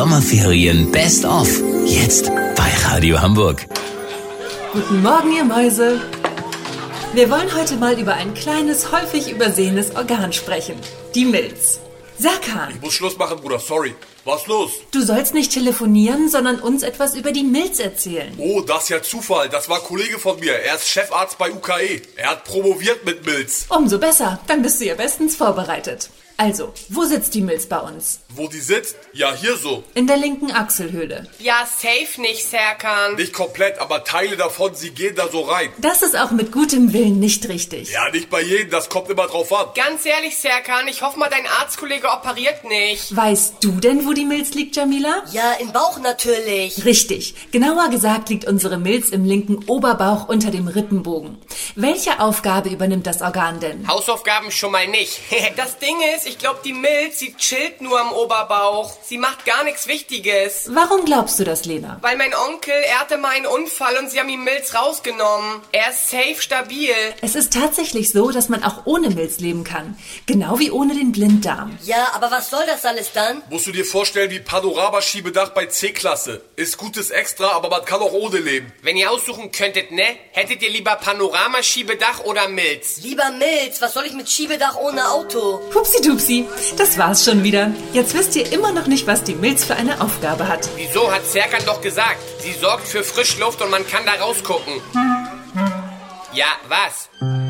Sommerferien Best of. Jetzt bei Radio Hamburg. Guten Morgen, ihr Mäuse. Wir wollen heute mal über ein kleines, häufig übersehenes Organ sprechen. Die Milz. Serkan. Ich muss Schluss machen, Bruder, sorry. Was los? Du sollst nicht telefonieren, sondern uns etwas über die Milz erzählen. Oh, das ist ja Zufall. Das war ein Kollege von mir. Er ist Chefarzt bei UKE. Er hat promoviert mit Milz. Umso besser. Dann bist du ja bestens vorbereitet. Also, wo sitzt die Milz bei uns? Wo die sitzt? Ja, hier so. In der linken Achselhöhle. Ja, safe nicht, Serkan. Nicht komplett, aber Teile davon, sie gehen da so rein. Das ist auch mit gutem Willen nicht richtig. Ja, nicht bei jedem, das kommt immer drauf an. Ganz ehrlich, Serkan, ich hoffe mal, dein Arztkollege operiert nicht. Weißt du denn, wo die Milz liegt, Jamila? Ja, im Bauch natürlich. Richtig. Genauer gesagt liegt unsere Milz im linken Oberbauch unter dem Rippenbogen. Welche Aufgabe übernimmt das Organ denn? Hausaufgaben schon mal nicht. Das Ding ist, ich glaube, die Milz, sie chillt nur am Oberbauch. Sie macht gar nichts Wichtiges. Warum glaubst du das, Lena? Weil mein Onkel, er hatte mal einen Unfall und sie haben die Milz rausgenommen. Er ist safe stabil. Es ist tatsächlich so, dass man auch ohne Milz leben kann. Genau wie ohne den Blinddarm. Ja, aber was soll das alles dann? Musst du dir vorstellen wie Panoramaschiebedach bei C-Klasse. Ist gutes Extra, aber man kann auch ohne leben. Wenn ihr aussuchen könntet, ne? Hättet ihr lieber Panoramaschiebedach oder Milz? Lieber Milz, was soll ich mit Schiebedach ohne Auto? Pupsi-dupsi, das war's schon wieder. Jetzt wisst ihr immer noch nicht, was die Milz für eine Aufgabe hat. Wieso, hat Serkan doch gesagt. Sie sorgt für Frischluft und man kann da rausgucken. Ja, was?